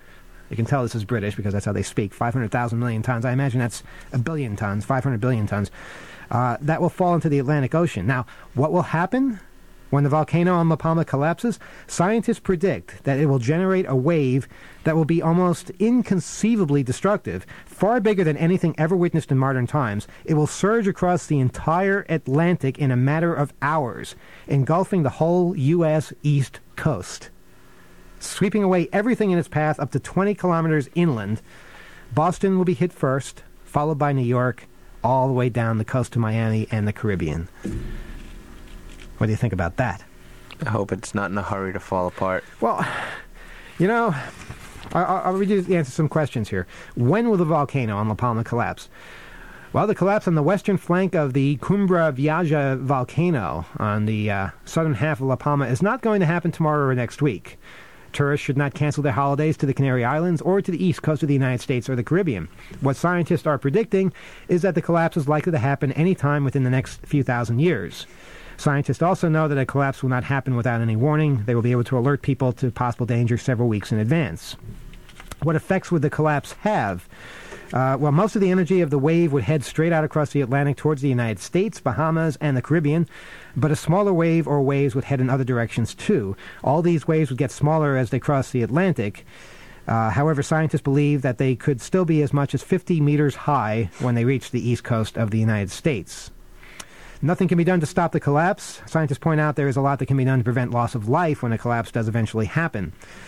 You can tell this is British because that's how they speak. 500,000 million tons. I imagine that's a billion tons, 500 billion tons. That will fall into the Atlantic Ocean. Now, what will happen when the volcano on La Palma collapses? Scientists predict that it will generate a wave that will be almost inconceivably destructive, far bigger than anything ever witnessed in modern times. It will surge across the entire Atlantic in a matter of hours, engulfing the whole U.S. East Coast, sweeping away everything in its path up to 20 kilometers inland. Boston will be hit first, followed by New York, all the way down the coast to Miami and the Caribbean. What do you think about that? I hope it's not in a hurry to fall apart. Well, you know, I'll read you the answer to some questions here. When will the volcano on La Palma collapse? Well, the collapse on the western flank of the Cumbre Vieja volcano on the southern half of La Palma is not going to happen tomorrow or next week. Tourists should not cancel their holidays to the Canary Islands or to the east coast of the United States or the Caribbean. What scientists are predicting is that the collapse is likely to happen any time within the next few thousand years. Scientists also know that a collapse will not happen without any warning. They will be able to alert people to possible danger several weeks in advance. What effects would the collapse have? Well, most of the energy of the wave would head straight out across the Atlantic towards the United States, Bahamas, and the Caribbean, but a smaller wave or waves would head in other directions too. All these waves would get smaller as they cross the Atlantic. However, scientists believe that they could still be as much as 50 meters high when they reach the east coast of the United States. Nothing can be done to stop the collapse. Scientists point out there is a lot that can be done to prevent loss of life when a collapse does eventually happen.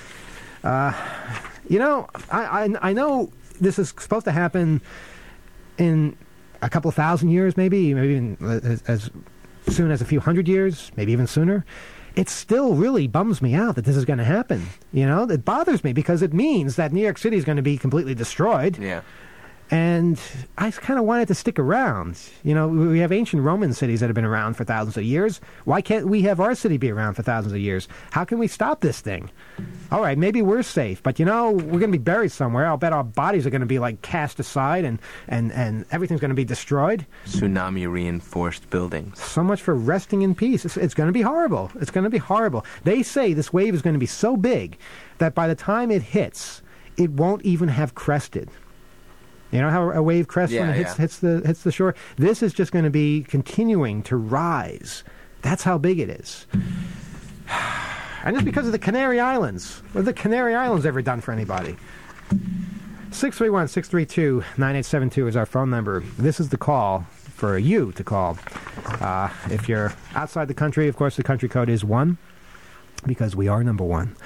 You know, I know this is supposed to happen in a couple of thousand years, maybe even as soon as a few hundred years, maybe even sooner. It still really bums me out that this is going to happen. You know, it bothers me because it means that New York City is going to be completely destroyed. Yeah. And I kind of wanted to stick around. You know, we have ancient Roman cities that have been around for thousands of years. Why can't we have our city be around for thousands of years? How can we stop this thing? All right, maybe we're safe, but, you know, we're going to be buried somewhere. I'll bet our bodies are going to be, like, cast aside and everything's going to be destroyed. Tsunami-reinforced buildings. So much for resting in peace. It's going to be horrible. It's going to be horrible. They say this wave is going to be so big that by the time it hits, it won't even have crested. You know how a wave crests when it hits the shore? This is just going to be continuing to rise. That's how big it is. And it's because of the Canary Islands. What have the Canary Islands ever done for anybody? 631-632-9872 is our phone number. This is the call for you to call. If you're outside the country, of course, the country code is 1. Because we are number 1.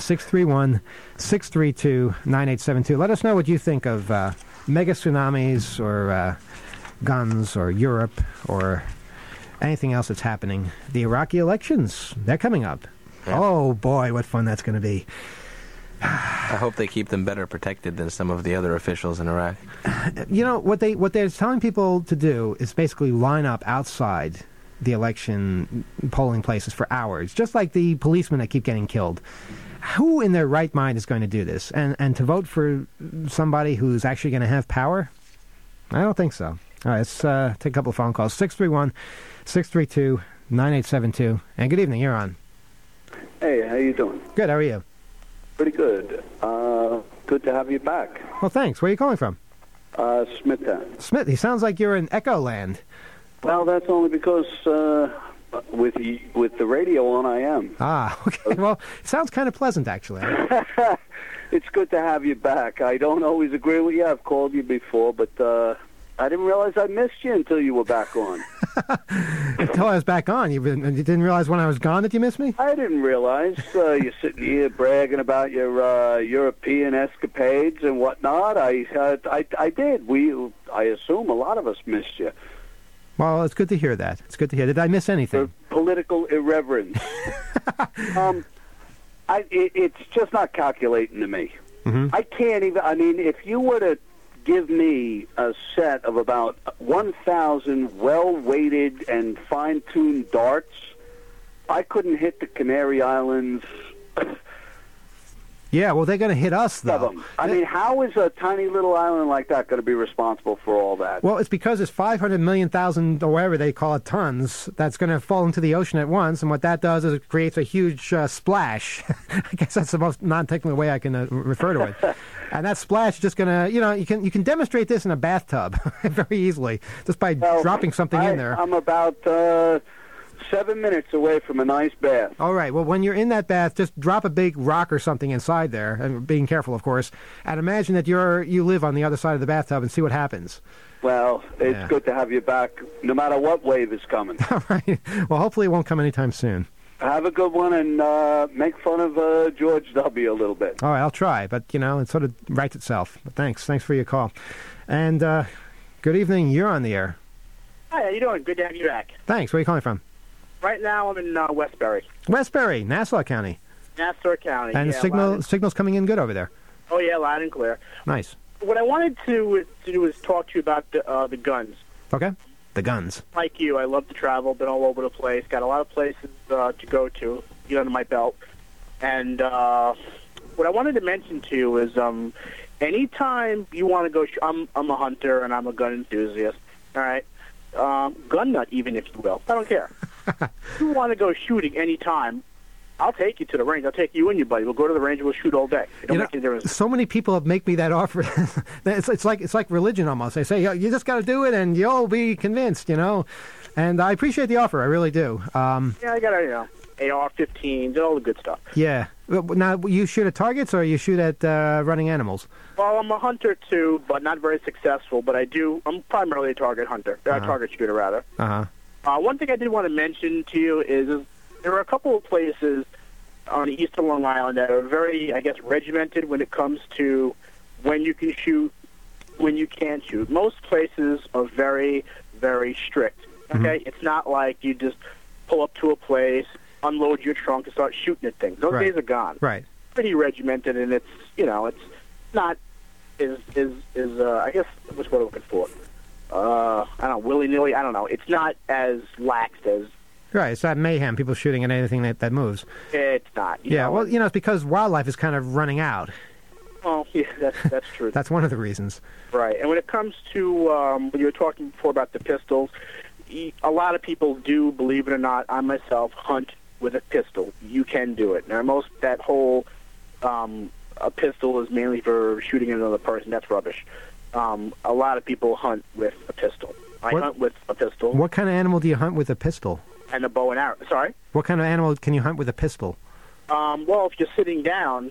631-632-9872. Let us know what you think of mega tsunamis or guns or Europe or anything else that's happening. The Iraqi elections, they're coming up. Yeah. Oh, boy, what fun that's going to be. I hope they keep them better protected than some of the other officials in Iraq. You know, what they're telling people to do is basically line up outside the election polling places for hours, just like the policemen that keep getting killed. Who in their right mind is going to do this? And to vote for somebody who's actually going to have power? I don't think so. All right, let's take a couple of phone calls. 631-632-9872. And good evening, you're on. Hey, how you doing? Good, how are you? Pretty good. Good to have you back. Well, thanks. Where are you calling from? Smithtown. Smith, he sounds like you're in Echo Land. Well, that's only because with the radio on, I am. Ah, okay. Well, it sounds kind of pleasant, actually. It's good to have you back. I don't always agree with you. I've called you before, but I didn't realize I missed you until you were back on. Until I was back on? You didn't realize when I was gone that you missed me? I didn't realize. You're sitting here bragging about your European escapades and whatnot. I did. I assume a lot of us missed you. Well, it's good to hear that. It's good to hear. Did I miss anything? For political irreverence. It's just not calculating to me. Mm-hmm. I can't even. I mean, if you were to give me a set of about 1,000 well-weighted and fine-tuned darts, I couldn't hit the Canary Islands. Yeah, well, they're going to hit us, though. I mean, how is a tiny little island like that going to be responsible for all that? Well, it's because it's 500 million thousand, or whatever they call it, tons, that's going to fall into the ocean at once, and what that does is it creates a huge splash. I guess that's the most non-technical way I can refer to it. And that splash is just gonna, you can demonstrate this in a bathtub very easily just by dropping something in there. I'm about 7 minutes away from a nice bath. All right. Well, when you're in that bath, just drop a big rock or something inside there, and being careful, of course, and imagine that you live on the other side of the bathtub and see what happens. Well, it's good to have you back, no matter what wave is coming. All right. Well, hopefully it won't come anytime soon. Have a good one, and make fun of George W. a little bit. All right, I'll try, but, it sort of writes itself. But thanks for your call. And good evening. You're on the air. Hi, how you doing? Good to have you back. Thanks. Where are you calling from? Right now I'm in Westbury. Westbury, Nassau County. Nassau County. And the signal's coming in good over there. Oh, yeah, loud and clear. Nice. What I wanted to do is talk to you about the guns. Okay. The guns. Like you, I love to travel, been all over the place, got a lot of places to go to, get under my belt. And what I wanted to mention to you is anytime you want to go, I'm a hunter and I'm a gun enthusiast, all right? Gun nut, even, if you will. I don't care. If you want to go shooting anytime, I'll take you to the range. I'll take you and your buddy. We'll go to the range and we'll shoot all day. It don't make any difference. So many people make me that offer. it's like religion almost. They say, you just got to do it and you'll be convinced, And I appreciate the offer. I really do. Yeah, I got AR-15s, all the good stuff. Yeah. Now, you shoot at targets or you shoot at running animals? Well, I'm a hunter too, but not very successful. But I'm primarily a target hunter, target shooter rather. One thing I did want to mention to you is there are a couple of places on eastern Long Island that are very, I guess, regimented when it comes to when you can shoot, when you can't shoot. Most places are very, very strict. Okay, It's not like you just pull up to a place, unload your trunk, and start shooting at things. Those days are gone. Right. Pretty regimented, and it's it's not is I guess what's what I'm looking for. I don't know, willy-nilly. I don't know. It's not as lax as. Right, it's not mayhem, people shooting at anything that moves. It's not. Well, it's because wildlife is kind of running out. Well, yeah, that's true. That's one of the reasons. Right, and when it comes to, when you were talking before about the pistols, a lot of people do, believe it or not, I myself hunt with a pistol. You can do it. Now, that whole, a pistol is mainly for shooting another person. That's rubbish. A lot of people hunt with a pistol. I hunt with a pistol. What kind of animal do you hunt with a pistol? And a bow and arrow. Sorry? What kind of animal can you hunt with a pistol? Well, if you're sitting down...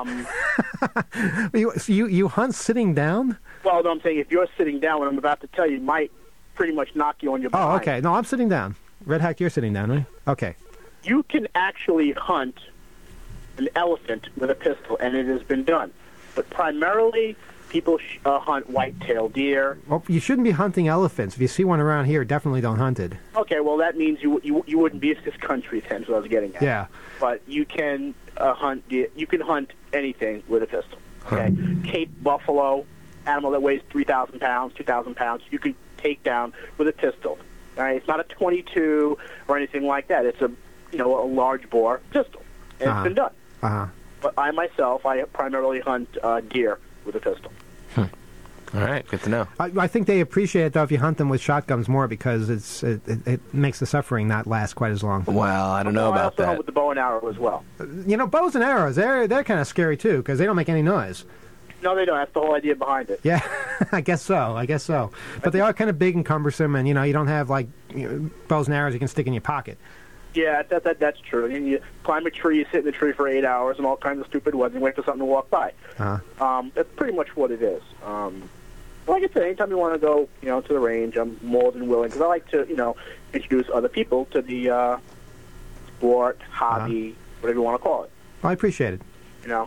You hunt sitting down? Well, no, I'm saying if you're sitting down, what I'm about to tell you might pretty much knock you on your behind. Oh, okay. No, I'm sitting down. Red Hack, you're sitting down, right? Okay. You can actually hunt an elephant with a pistol, and it has been done. But primarily... people hunt white-tailed deer. Well, you shouldn't be hunting elephants. If you see one around here, definitely don't hunt it. Okay, well, that means you wouldn't be in this country, then, is what I was getting at. Yeah. But you can hunt deer. You can hunt anything with a pistol. Okay? Cape buffalo, animal that weighs 3,000 pounds, 2,000 pounds, you can take down with a pistol. All right? It's not a .22 or anything like that. It's a large bore pistol. And it's been done. But I myself, I primarily hunt deer with a pistol. All right, good to know. I think they appreciate it, though, if you hunt them with shotguns more because it makes the suffering not last quite as long. Well, I don't know about I also that. hunt with the bow and arrow as well. Bows and arrows, they're kind of scary, too, because they don't make any noise. No, they don't. That's the whole idea behind it. Yeah, I guess so. But they are kind of big and cumbersome, and, you don't have, bows and arrows you can stick in your pocket. Yeah, that's true. You climb a tree, you sit in the tree for 8 hours, and all kinds of stupid ones, and wait for something to walk by. That's pretty much what it is. Like I said, anytime you want to go, to the range, I'm more than willing, because I like to, introduce other people to the sport, hobby, whatever you want to call it. I appreciate it. The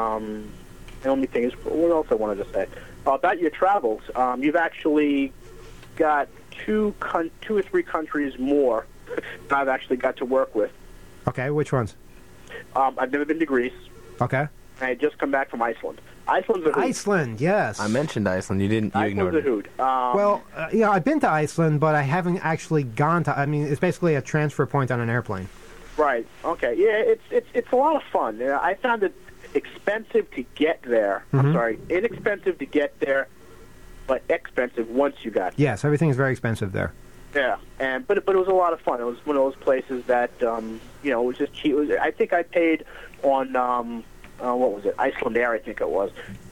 only thing is, what else I wanted to say about your travels? You've actually got two or three countries more that I've actually got to work with. Okay, which ones? I've never been to Greece. Okay. I had just come back from Iceland. Iceland's a hoot. Iceland, yes. I mentioned Iceland. You didn't. You ignored Iceland's a hoot. Well, I've been to Iceland, but I haven't actually gone to. I mean, it's basically a transfer point on an airplane. Right. Okay. Yeah, it's a lot of fun. I found it expensive to get there. I'm sorry, inexpensive to get there, but expensive once you got there. Yes, everything is very expensive there. Yeah, but it was a lot of fun. It was one of those places that it was just cheap. I think I paid on what was it, Iceland Air, I think it was,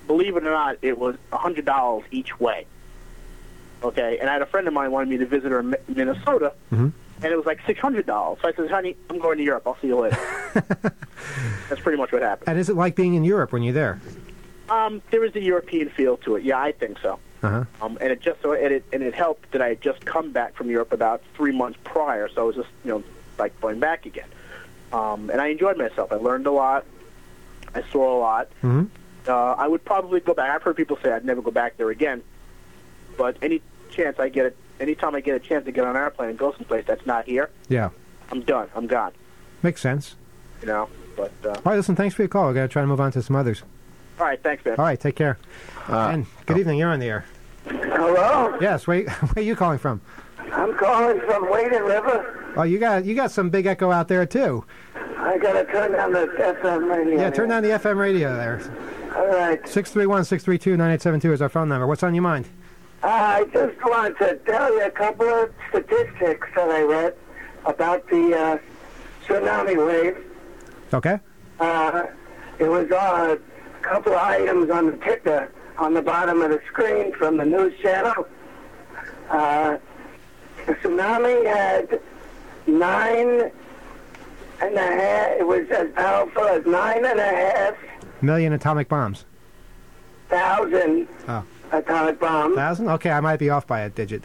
believe it or not, it was $100 each way. Okay, and I had a friend of mine wanted me to visit her in Minnesota, and it was like $600. So I said, honey, I'm going to Europe. I'll see you later. That's pretty much what happened. And is it like being in Europe when you're there? There is a European feel to it. Yeah, I think so. And it just it helped that I had just come back from Europe about 3 months prior, so it was just like going back again. And I enjoyed myself. I learned a lot. I saw a lot. I would probably go back. I've heard people say I'd never go back there again. But anytime I get a chance to get on an airplane and go someplace that's not here, I'm done. I'm gone. Makes sense. But all right, listen, thanks for your call. We're going to try to move on to some others. All right, thanks, man. All right, take care. And good evening. You're on the air. Hello? Yes, where are you calling from? I'm calling from Wading River. Oh, you got some big echo out there, too. I got to turn down the FM radio. Yeah, turn down the FM radio there. All right. 631-632-9872 is our phone number. What's on your mind? I just want to tell you a couple of statistics that I read about the tsunami wave. Okay. It was a couple of items on the ticker on the bottom of the screen from the news channel. The tsunami had 9.5. It was as powerful as 9.5 million atomic bombs. 1,000 atomic bombs. 1,000? Okay, I might be off by a digit.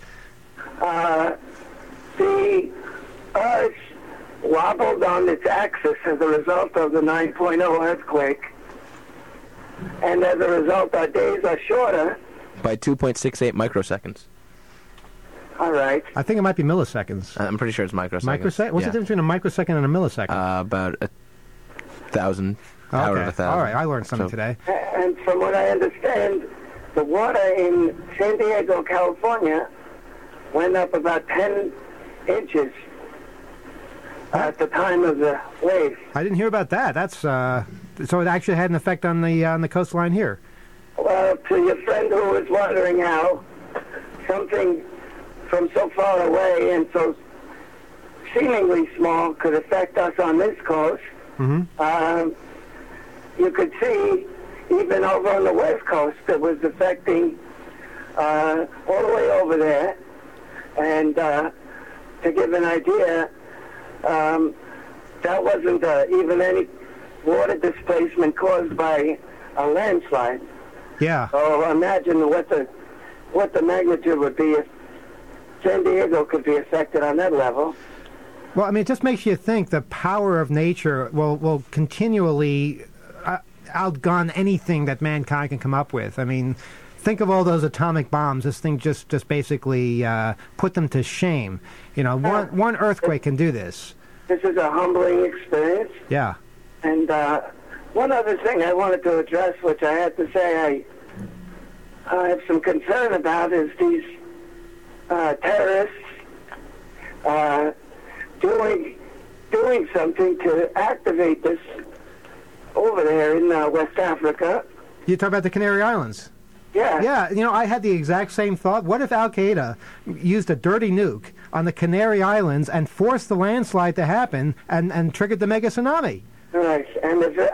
The Earth wobbled on its axis as a result of the 9.0 earthquake. And as a result, our days are shorter. By 2.68 microseconds. All right. I think it might be milliseconds. I'm pretty sure it's microseconds. What's the difference between a microsecond and a millisecond? About 1,000. Power of 1,000. All right, I learned something today. And from what I understand, the water in San Diego, California, went up about 10 inches at the time of the wave. I didn't hear about that. That's so it actually had an effect on the coastline here. Well, to your friend who was wondering how something from so far away and so seemingly small could affect us on this coast, you could see even over on the west coast it was affecting all the way over there. And to give an idea, that wasn't even any water displacement caused by a landslide. Yeah. So imagine what the magnitude would be if San Diego could be affected on that level. Well, I mean, it just makes you think the power of nature will continually outgun anything that mankind can come up with. I mean, think of all those atomic bombs. This thing just basically put them to shame. One earthquake can do this. This is a humbling experience. Yeah. And one other thing I wanted to address, which I had to say I have some concern about, is these terrorists doing something to activate this over there in West Africa. You talk about the Canary Islands? Yeah. Yeah, I had the exact same thought. What if Al-Qaeda used a dirty nuke on the Canary Islands and forced the landslide to happen and triggered the mega tsunami? Right, and if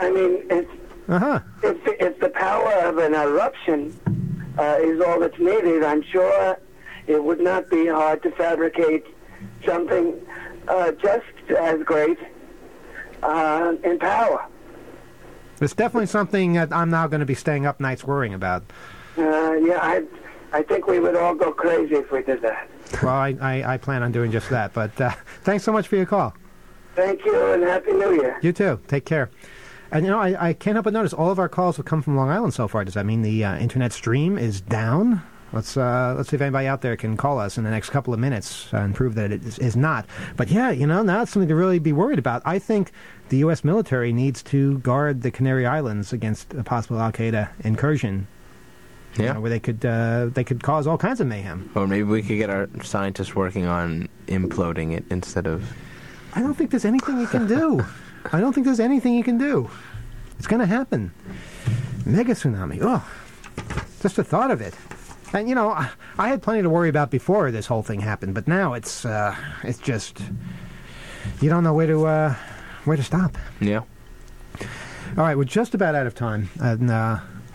the power of an eruption is all that's needed, I'm sure it would not be hard to fabricate something just as great in power. It's definitely something that I'm now going to be staying up nights worrying about. I think we would all go crazy if we did that. Well, I plan on doing just that. But thanks so much for your call. Thank you, and Happy New Year. You too. Take care. And, I can't help but notice all of our calls have come from Long Island so far. Does that mean the internet stream is down? Let's see if anybody out there can call us in the next couple of minutes and prove that it is not. But yeah, now it's something to really be worried about. I think the U.S. military needs to guard the Canary Islands against a possible Al-Qaeda incursion. Yeah, where they could cause all kinds of mayhem. Or maybe we could get our scientists working on imploding it instead of. I don't think there's anything you can do. I don't think there's anything you can do. It's going to happen. Mega tsunami. Oh, just the thought of it. And I had plenty to worry about before this whole thing happened, but now it's just you don't know where to stop. Yeah. All right, we're just about out of time, and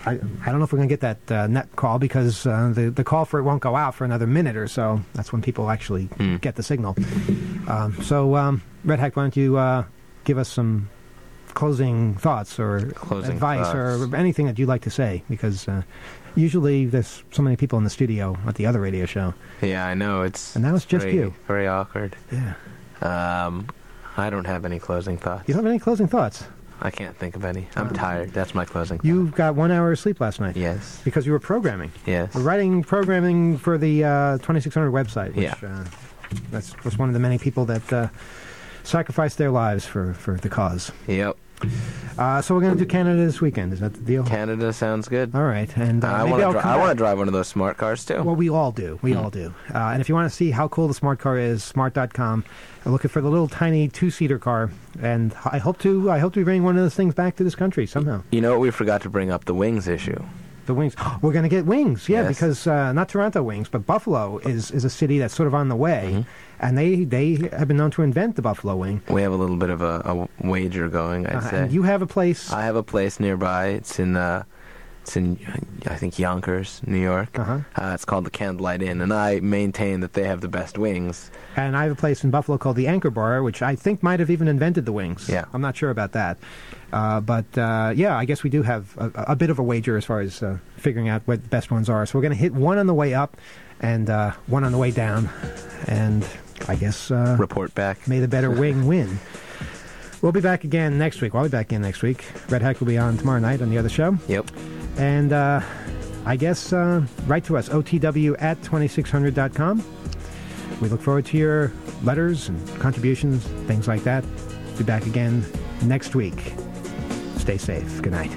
I don't know if we're going to get that net call because the call for it won't go out for another minute or so. That's when people actually get the signal. So, Red Hack, why don't you give us some closing thoughts or advice or anything that you'd like to say? Because usually there's so many people in the studio at the other radio show. Yeah, I know. And now it's just you. Very awkward. Yeah. I don't have any closing thoughts. You don't have any closing thoughts? I can't think of any. I'm tired. That's my closing thought. You got 1 hour of sleep last night? Yes. Because you were programming? Yes. Programming for the 2600 website, which was one of the many people that sacrificed their lives for the cause. Yep. So we're going to do Canada this weekend. Is that the deal? Canada sounds good. All right. And I want to drive one of those smart cars, too. Well, we all do. We all do. And if you want to see how cool the smart car is, smart.com. I'm looking for the little tiny two-seater car. And I hope to bring one of those things back to this country somehow. You know what? We forgot to bring up the wings issue. The wings. We're going to get wings, yes. Because not Toronto wings, but Buffalo is a city that's sort of on the way. And they have been known to invent the buffalo wing. We have a little bit of a wager going, I'd say. And you have a place. I have a place nearby. It's in I think Yonkers, New York. It's called the Candlelight Inn, and I maintain that they have the best wings. And I have a place in Buffalo called the Anchor Bar, which I think might have even invented the wings. Yeah. I'm not sure about that. But I guess we do have a bit of a wager as far as figuring out what the best ones are. So we're going to hit one on the way up and one on the way down. And I guess report back. May the better wing win. We'll be back again next week. I'll be back again next week. Red Hack will be on tomorrow night on the other show. Yep. And I guess write to us, otw@2600.com. We look forward to your letters and contributions, things like that. Be back again next week. Stay safe. Good night.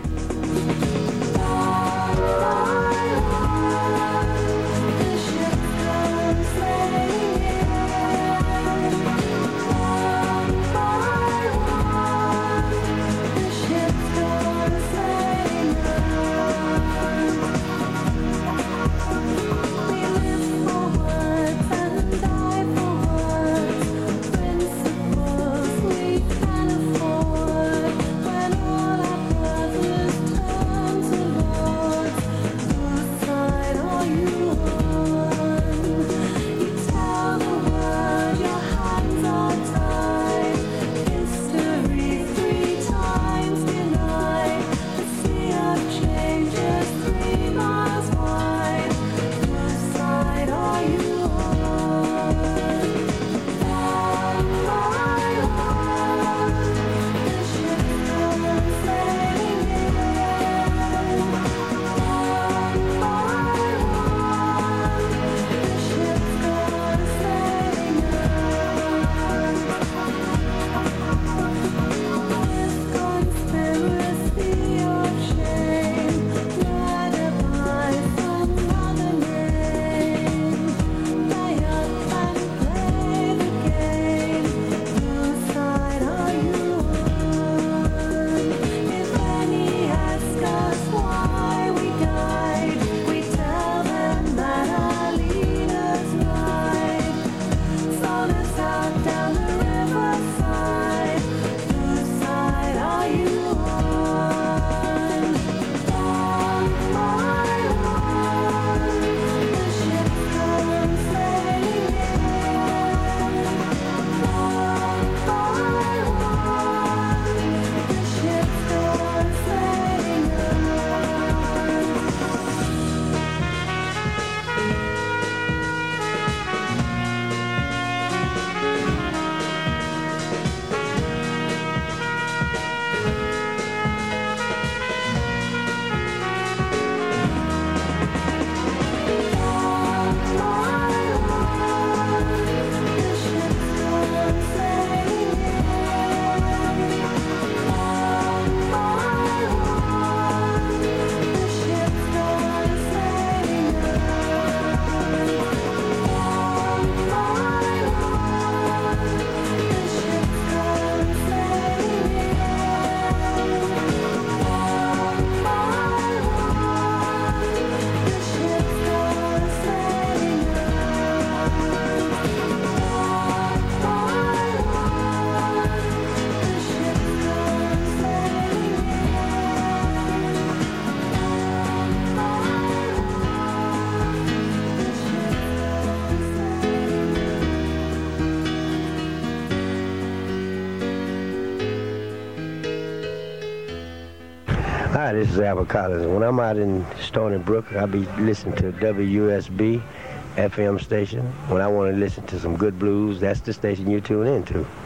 Hi, this is Albert Collins. When I'm out in Stony Brook, I'll be listening to WUSB FM station. When I want to listen to some good blues, that's the station you tune into.